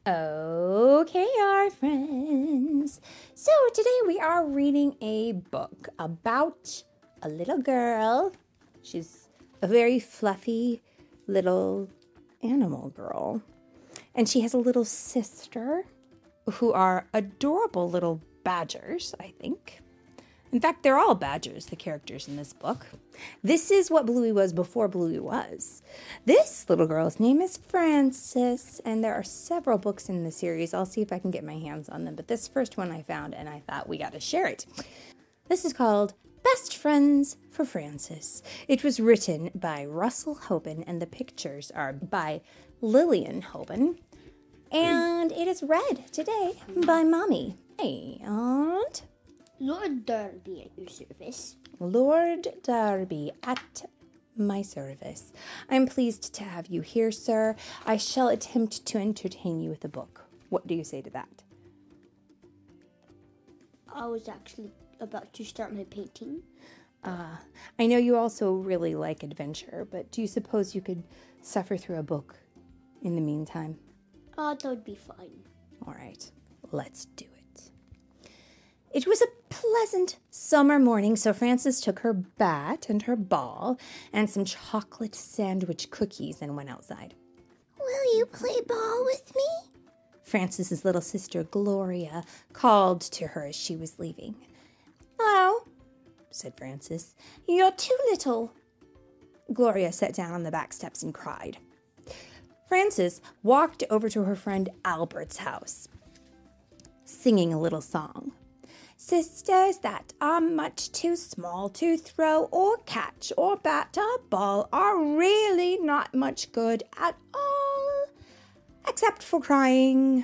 Okay, our friends. So today we are reading a book about a little girl. She's a very fluffy little animal girl. And she has a little sister who are adorable little badgers, I think. In fact, they're all badgers, the characters in this book. This is what Bluey was before Bluey was. This little girl's name is Frances, and there are several books in the series. I'll see if I can get my hands on them, but this first one I found, and I thought we got to share it. This is called Best Friends for Frances. It was written by Russell Hoban, and the pictures are by Lillian Hoban. And it is read today by Mommy. And Lord Darby at your service. Lord Darby at my service. I'm pleased to have you here, sir. I shall attempt to entertain you with a book. What do you say to that? I was actually about to start my painting. I know you also really like adventure, but do you suppose you could suffer through a book in the meantime? That would be fine. All right, let's do it. It was a pleasant summer morning, so Frances took her bat and her ball and some chocolate sandwich cookies and went outside. Will you play ball with me? Frances's little sister Gloria called to her as she was leaving. "Hello," said Frances. "You're too little." Gloria sat down on the back steps and cried. Frances walked over to her friend Albert's house, singing a little song. "Sisters that are much too small to throw or catch or bat a ball are really not much good at all, except for crying."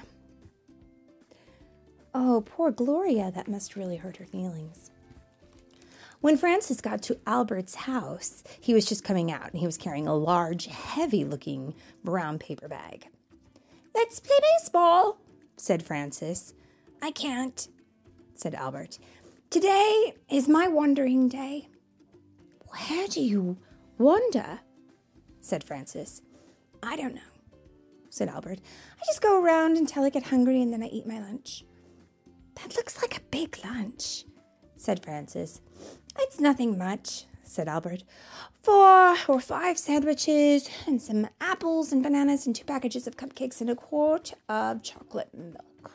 Oh, poor Gloria, that must really hurt her feelings. When Frances got to Albert's house, he was just coming out, and he was carrying a large, heavy-looking brown paper bag. "Let's play baseball," said Frances. "I can't," said Albert. "Today is my wandering day." "Where do you wander?" said Frances. "I don't know," said Albert. "I just go around until I get hungry, and then I eat my lunch." "That looks like a big lunch," said Frances. "It's nothing much," said Albert. 4 or 5 sandwiches, and some apples and bananas, and 2 packages of cupcakes, and a quart of chocolate milk."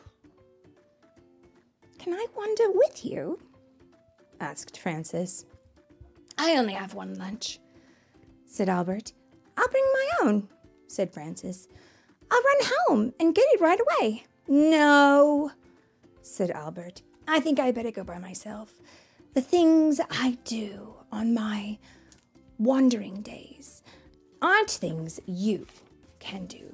"Can I wander with you?" asked Frances. "I only have 1 lunch," said Albert. "I'll bring my own," said Frances. "I'll run home and get it right away." "No," said Albert. "I think I better go by myself. The things I do on my wandering days aren't things you can do."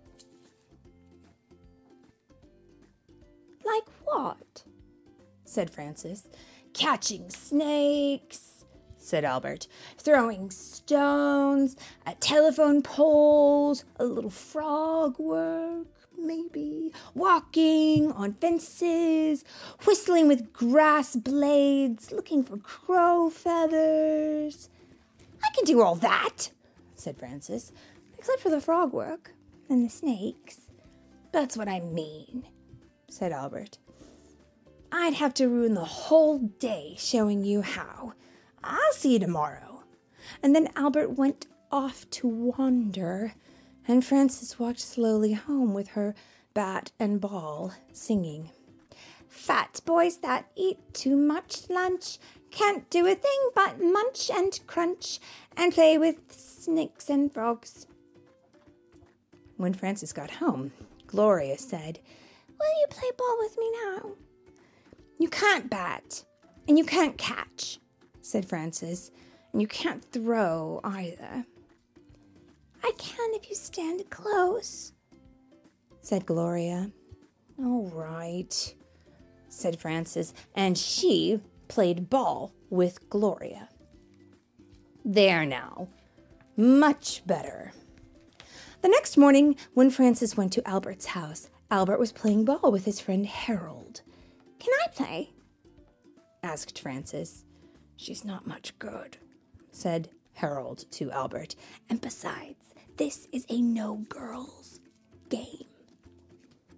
"Like what?" said Frances. "Catching snakes," said Albert. "Throwing stones at telephone poles, a little frog work, maybe. Walking on fences, whistling with grass blades, looking for crow feathers." "I can do all that," said Frances, "except for the frog work and the snakes." "That's what I mean," said Albert. "I'd have to ruin the whole day showing you how. I'll see you tomorrow." And then Albert went off to wander, and Frances walked slowly home with her bat and ball, singing, "Fat boys that eat too much lunch can't do a thing but munch and crunch and play with snakes and frogs." When Frances got home, Gloria said, "Will you play ball with me now?" "You can't bat, and you can't catch," said Frances, "and you can't throw either." "I can if you stand close," said Gloria. "All right," said Frances, and she played ball with Gloria. There now, much better. The next morning, when Frances went to Albert's house, Albert was playing ball with his friend Harold. "Can I play?" asked Frances. "She's not much good," said Harold to Albert. "And besides, this is a no-girls game."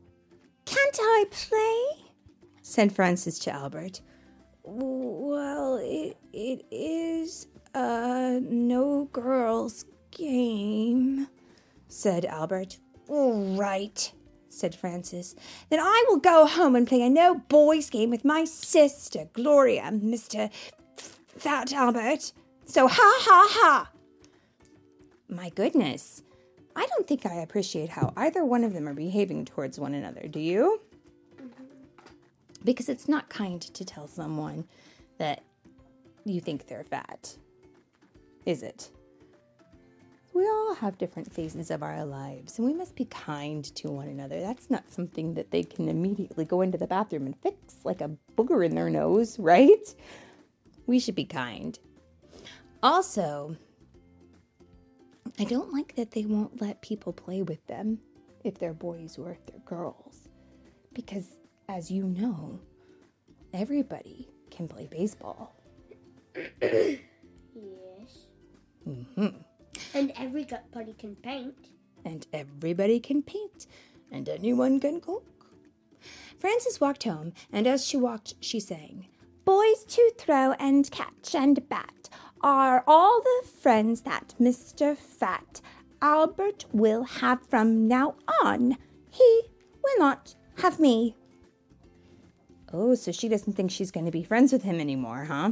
Might I play? Said Frances to Albert. Well, it is a no girls game, said Albert. All right, said Frances. Then I will go home and play a no boys game with my sister, Gloria, Mr. Fat Albert. So ha ha ha. My goodness, I don't think I appreciate how either one of them are behaving towards one another, do you? Because it's not kind to tell someone that you think they're fat, is it? We all have different phases of our lives, and we must be kind to one another. That's not something that they can immediately go into the bathroom and fix, like a booger in their nose, right? We should be kind. Also, I don't like that they won't let people play with them if they're boys or if they're girls. Because, as you know, everybody can play baseball. Yes. Mm-hmm. And everybody can paint. And everybody can paint. And anyone can cook. Frances walked home, and as she walked, she sang, Boys to throw and catch and bat are all the friends that Mr. Fat Albert will have from now on. He will not have me. Oh, so she doesn't think she's going to be friends with him anymore, huh?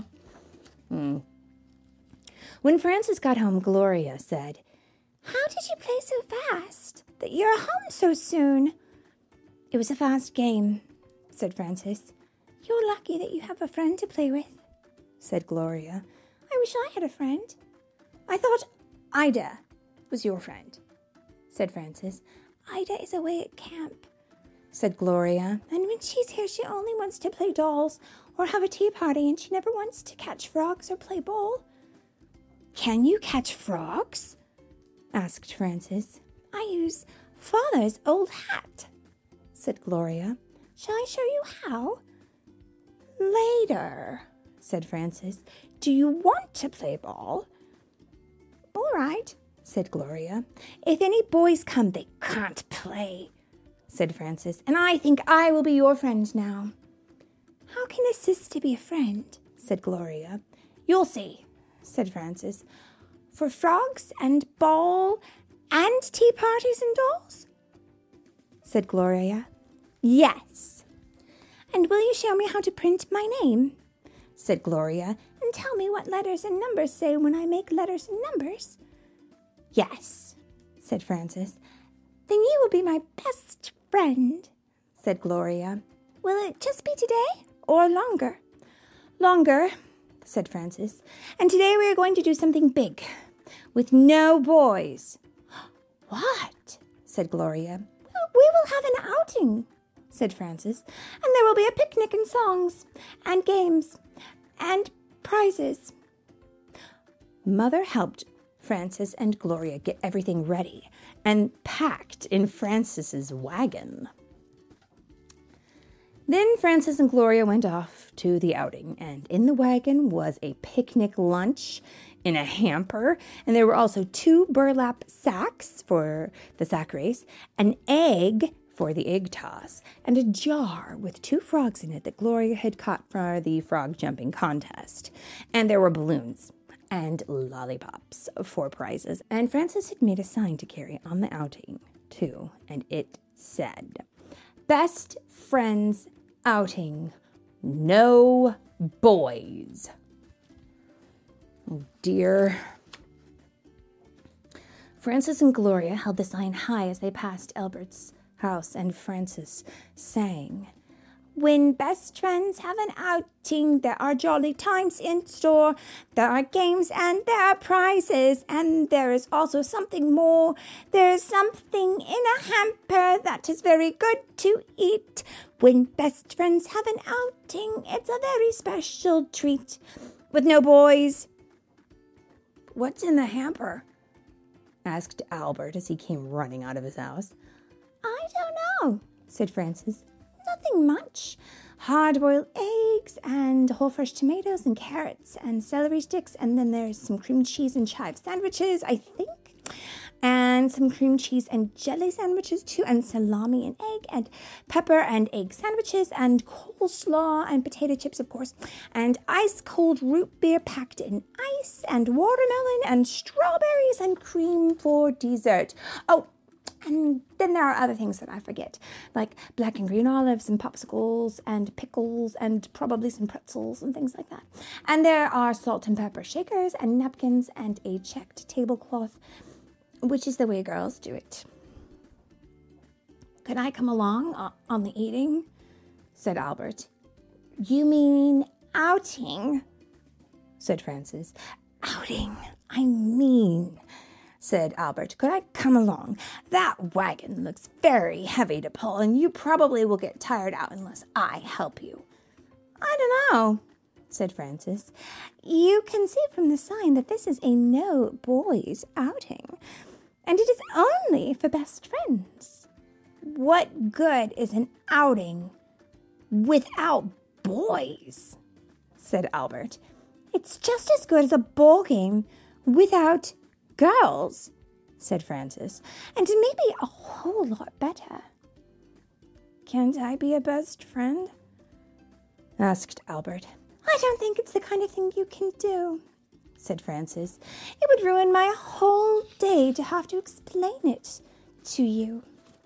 When Frances got home, Gloria said, How did you play so fast that you're home so soon? It was a fast game, said Frances. You're lucky that you have a friend to play with, said Gloria. I wish I had a friend. I thought Ida was your friend, said Frances. Ida is away at camp, said Gloria, and when she's here she only wants to play dolls or have a tea party, and she never wants to catch frogs or play ball. Can you catch frogs? Asked Frances. I use Father's old hat, said Gloria. Shall I show you how? Later, said Frances. Do you want to play ball? All right, said Gloria. If any boys come, they can't play, said Frances, and I think I will be your friend now. How can a sister be a friend? Said Gloria. You'll see, said Frances. For frogs and ball and tea parties and dolls? Said Gloria. Yes. And will you show me how to print my name? Said Gloria. And tell me what letters and numbers say when I make letters and numbers? Yes, said Frances. Then you will be my best friend, said Gloria. Will it just be today or longer? Longer, said Frances. And today we are going to do something big, with no boys. What? Said Gloria. We will have an outing, said Frances, and there will be a picnic and songs and games and prizes. Mother helped Frances and Gloria get everything ready and packed in Frances's wagon. Then Frances and Gloria went off to the outing, and in the wagon was a picnic lunch in a hamper, and there were also 2 burlap sacks for the sack race, an egg for the egg toss, and a jar with 2 frogs in it that Gloria had caught for the frog jumping contest. And there were balloons and lollipops for prizes. And Frances had made a sign to carry on the outing, too, and it said, Best Friends Outing, No Boys. Oh, dear. Frances and Gloria held the sign high as they passed Albert's house, and Frances sang, When best friends have an outing, there are jolly times in store. There are games and there are prizes, and there is also something more. There is something in a hamper that is very good to eat. When best friends have an outing, it's a very special treat. With no boys. What's in the hamper? Asked Albert as he came running out of his house. I don't know, said Frances. Nothing much. Hard-boiled eggs and whole fresh tomatoes and carrots and celery sticks, and then there's some cream cheese and chive sandwiches, I think, and some cream cheese and jelly sandwiches too, and salami and egg and pepper and egg sandwiches and coleslaw and potato chips, of course, and ice-cold root beer packed in ice and watermelon and strawberries and cream for dessert. Oh, and then there are other things that I forget, like black and green olives and popsicles and pickles and probably some pretzels and things like that. And there are salt and pepper shakers and napkins and a checked tablecloth, which is the way girls do it. Could I come along on the eating? Said Albert. You mean outing? Said Frances. Outing, I mean, said Albert. Could I come along? That wagon looks very heavy to pull, and you probably will get tired out unless I help you. I don't know, said Frances. You can see from the sign that this is a no boys outing, and it is only for best friends. What good is an outing without boys? Said Albert. It's just as good as a ball game without girls, said Frances, and maybe a whole lot better. Can't I be a best friend? Asked Albert. I don't think it's the kind of thing you can do, said Frances. It would ruin my whole day to have to explain it to you.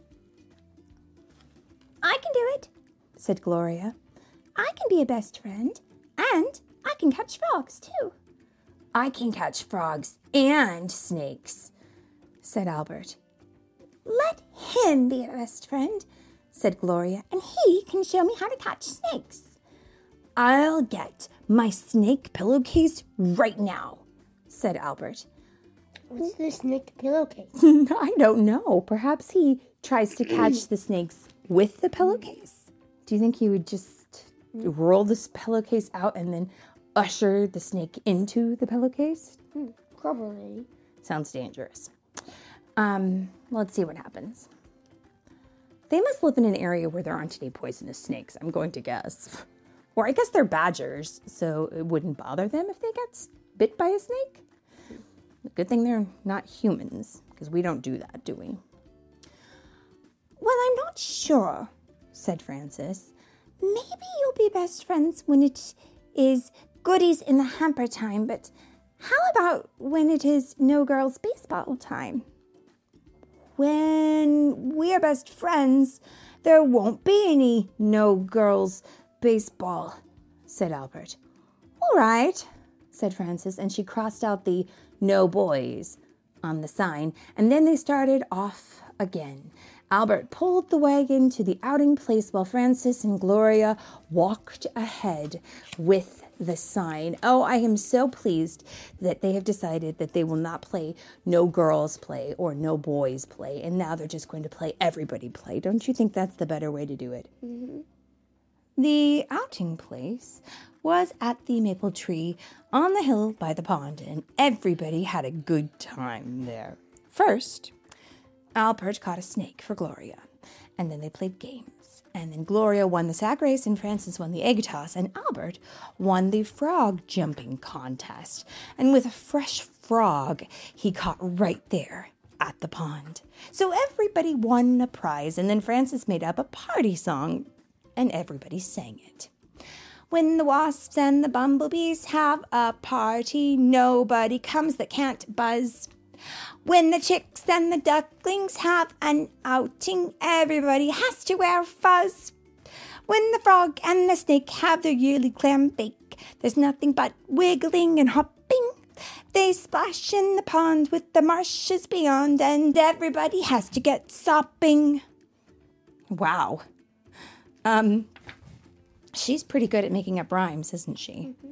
I can do it, said Gloria. I can be a best friend, and I can catch frogs, too. I can catch frogs and snakes, said Albert. Let him be a best friend, said Gloria, and he can show me how to catch snakes. I'll get my snake pillowcase right now, said Albert. What's the snake pillowcase? I don't know. Perhaps he tries to catch the snakes with the pillowcase. Do you think he would just roll this pillowcase out and then usher the snake into the pillowcase? Probably. Sounds dangerous. Let's see what happens. They must live in an area where there aren't any poisonous snakes, I'm going to guess. Or I guess they're badgers, so it wouldn't bother them if they get bit by a snake. Good thing they're not humans, because we don't do that, do we? Well, I'm not sure, said Frances. Maybe you'll be best friends when it is goodies in the hamper time, but how about when it is no girls baseball time? When we're best friends, there won't be any no girls baseball, said Albert. All right, said Frances, and she crossed out the no boys on the sign, and then they started off again. Albert pulled the wagon to the outing place while Frances and Gloria walked ahead with the sign. Oh, I am so pleased that they have decided that they will not play no girls play or no boys play, and now they're just going to play everybody play. Don't you think that's the better way to do it? Mm-hmm. The outing place was at the maple tree on the hill by the pond, and everybody had a good time there. First, Albert caught a snake for Gloria, and then they played games. And then Gloria won the sack race, and Frances won the egg toss, and Albert won the frog jumping contest. And with a fresh frog, he caught right there at the pond. So everybody won a prize, and then Frances made up a party song, and everybody sang it. When the wasps and the bumblebees have a party, nobody comes that can't buzz. When the chicks and the ducklings have an outing, everybody has to wear fuzz. When the frog and the snake have their yearly clam bake, there's nothing but wiggling and hopping. They splash in the pond with the marshes beyond, and everybody has to get sopping. Wow. She's pretty good at making up rhymes, isn't she? Mm-hmm.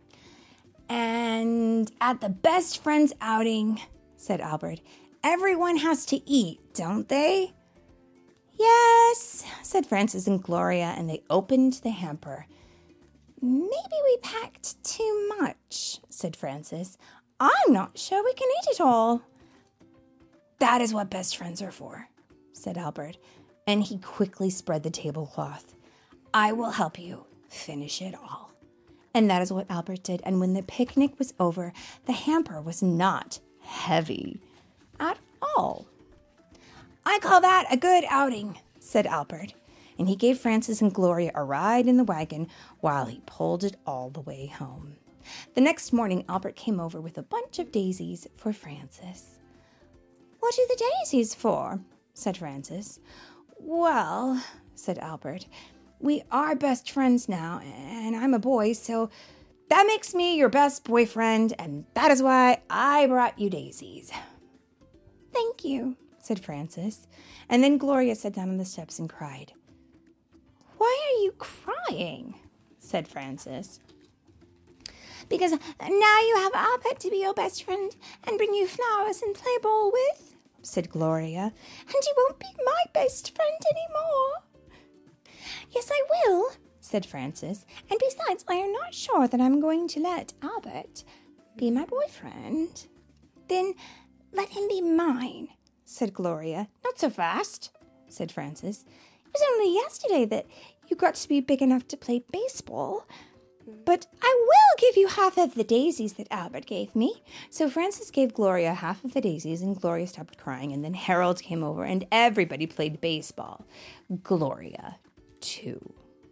And at the best friends outing, said Albert, everyone has to eat, don't they? Yes, said Frances and Gloria, and they opened the hamper. Maybe we packed too much, said Frances. I'm not sure we can eat it all. That is what best friends are for, said Albert, and he quickly spread the tablecloth. I will help you finish it all. And that is what Albert did, and when the picnic was over, the hamper was not heavy at all. I call that a good outing, said Albert, and he gave Frances and Gloria a ride in the wagon while he pulled it all the way home. The next morning, Albert came over with a bunch of daisies for Frances. "What are the daisies for?" said Frances. "Well," said Albert, "we are best friends now, and I'm a boy, so that makes me your best boyfriend, and that is why I brought you daisies." "Thank you," said Frances, and then Gloria sat down on the steps and cried. "Why are you crying?" said Frances. "Because now you have Albert to be your best friend and bring you flowers and play ball with," said Gloria, "and he won't be my best friend anymore." "Yes, I will," said Frances, "and besides, I am not sure that I'm going to let Albert be my boyfriend." "Then let him be mine," said Gloria. "Not so fast," said Frances. "It was only yesterday that you got to be big enough to play baseball. But I will give you half of the daisies that Albert gave me." So Frances gave Gloria half of the daisies, and Gloria stopped crying, and then Harold came over, and everybody played baseball. Gloria, too.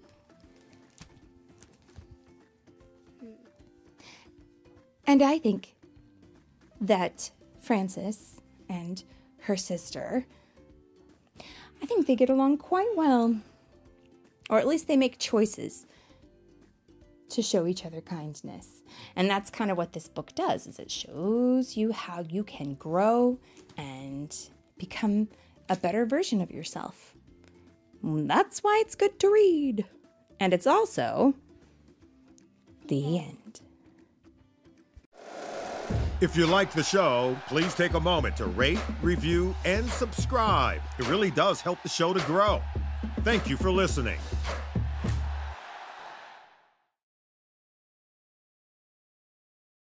And I think that Frances and her sister, I think they get along quite well. Or at least they make choices to show each other kindness. And that's kind of what this book does, is it shows you how you can grow and become a better version of yourself. That's why it's good to read. And it's also the end. If you like the show, please take a moment to rate, review, and subscribe. It really does help the show to grow. Thank you for listening.